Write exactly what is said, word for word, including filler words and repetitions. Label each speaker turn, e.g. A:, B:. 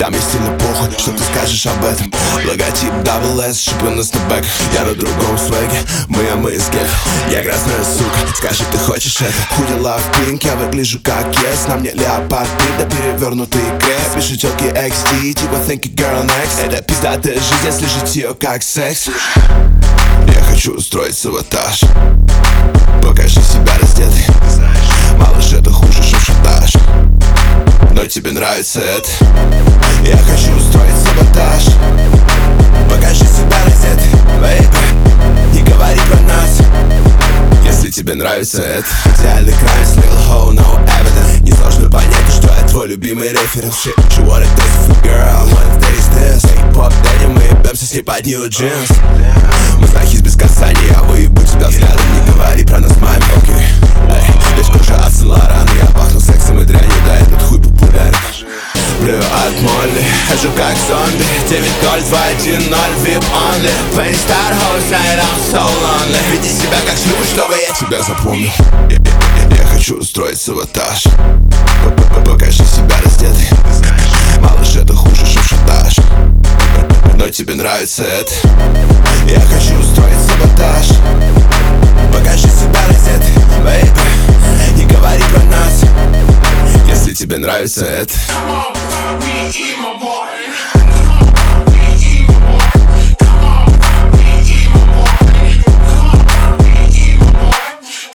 A: Да мне сильно похуй, что ты скажешь об этом. Логотип дабл эс, шипы на снэпбэк. Я на другом свеге, мы, а мы из гетто. Я грязная сука, скажи, ты хочешь это? Худи love pink, я выгляжу как yes. На мне леопард пик, да перевернутый крест. Пиши тёлки икс ти, типа think it girl next. Это пиздатая жизнь, если жить ее как секс. Я хочу устроить саботаж. Покажи себя раздетый. Малыш, это хуже, чем шантаж. Но тебе нравится это. Я хочу устроить саботаж. Покажи себя раздетый, baby. Не говори про нас, если тебе нравится это. Идеальный край, little hoe, no evidence. Несложно понять, что я твой любимый референс. Shit, you wanna taste it, girl, one of these days. Эй, поп, дядя, мы ебемся с ней под new jeans. Мы знахи без касания, я выебу тебя взглядом. Не говори про нас, маме, окей. Эй, весь кожа от Сен-Лоран. Я пахну сексом и дрянью, да этот хуй популярен. Плюю от Молли, хожу как зомби. Девять ноль два один ноль, вип only. Playing star hoes, night I'm so lonely. Веди себя как шлюха, чтобы я тебя запомнил. Я, я, я хочу устроить саботаж. Покажи себя раздетый. Малыш, это хуже, чем шантаж. Но тебе нравится это. Я хочу устроить саботаж. Покажи себя раздетый, baby. Не говори про нас, если тебе нравится это.
B: Come on, we emo boy.